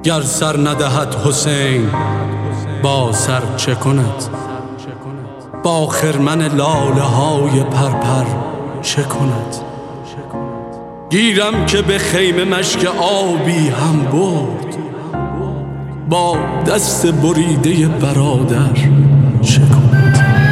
گر سر ندهد حسین با سر چه کند؟ با خرمن لاله های پرپر چه کند؟ گیرم که به خیمه مشک آبی هم برد، با دست بریده برادر چه کند؟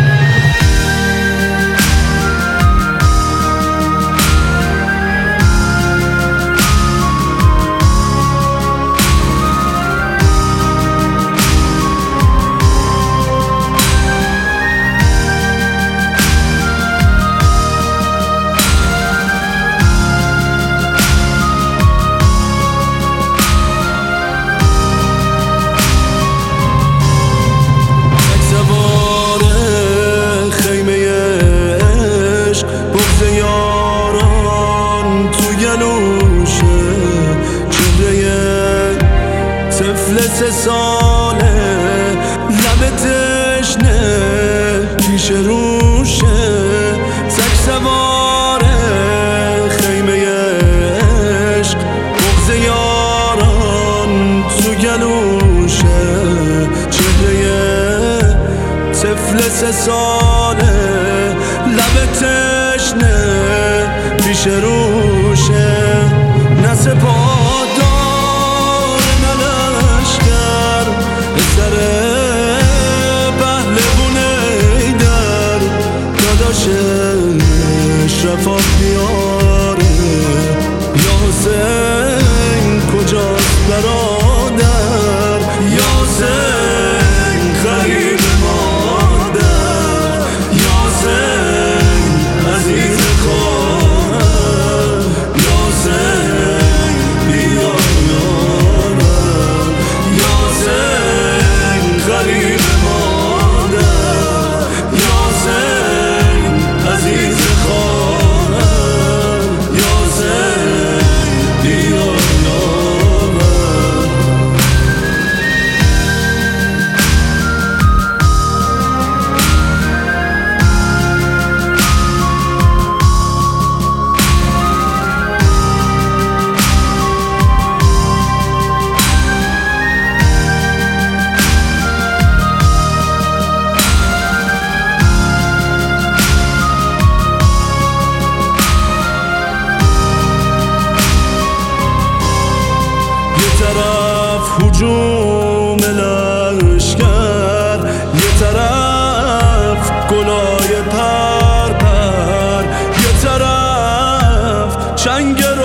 طفل 3 ساله لب تشنه پیش روشه، سگ سواره خیمه عشق بغض یاران تو گلوشه. چهره طفل 3 ساله لب تشنه پیش روشه، نه سپاه سر پهلوون ایدر داداش اشرفات بیاره. یا حسین کجاست برادر؟ یا حسین غریب مادر، یا حسین عزیز خواهر، یا حسین بیار یارم، یا حسین غریب مادر، یا حسین عزیز خواهر، یا حسین بیار یارم. یه طرف هجوم لشکر، یه طرف گلای پرپر، یه طرف چنگ